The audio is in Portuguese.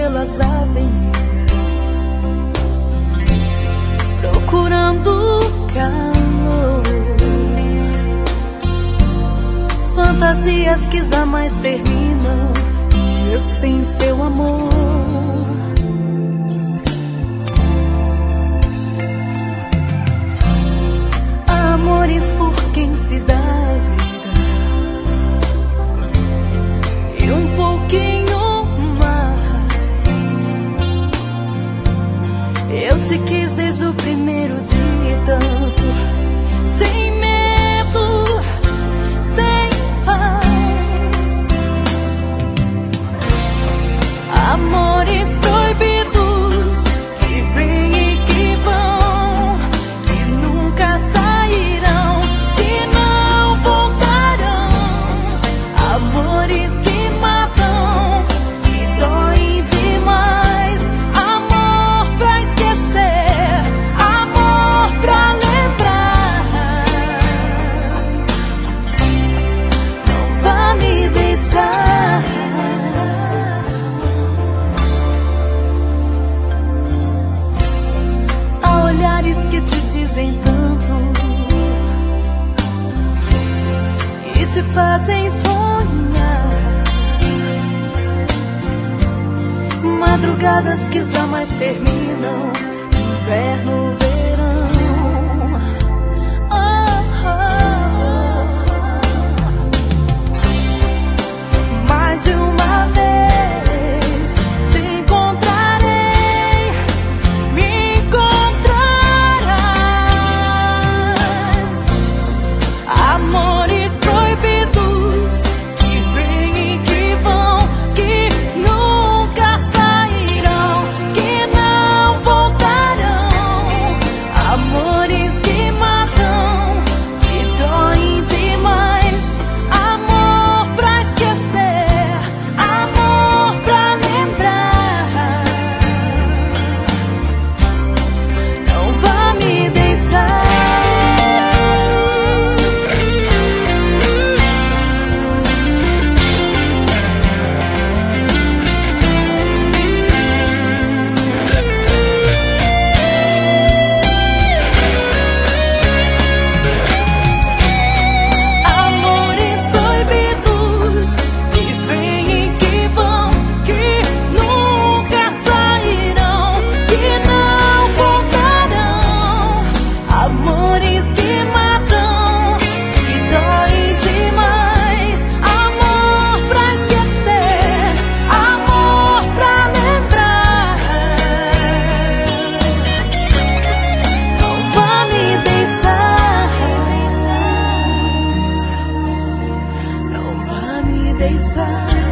pelas avenidas, procurando calor, fantasias que jamais terminam, e eu sem seu amor. Amores por quem se dá a vida e um pouquinho mais. Eu te quis desde o primeiro dia e tanto, sem medo, sem paz. Amores proibidos que vêm e que vão, que nunca sairão, que não voltarão. Amores que matam, que doem demais. Amor pra esquecer, amor pra lembrar. Não vá me deixar. Há olhares que te dizem tanto, que te fazem sonhar, madrugadas que jamais terminam, inverno, verão. Mais de uma vez te encontrarei, me encontrarás. Amores proibidos que vêm e que vão, que nunca sairão, que não voltarão. Amores que matam, que doem demais. Amor pra esquecer, amor pra lembrar. Não vá me deixar. Amores proibidos que vêm e que vão, que nunca sairão, que não voltarão. Amores que matam, que doem demais. Amor pra esquecer, amor pra lembrar. Não vá me deixar. Não vá me deixar.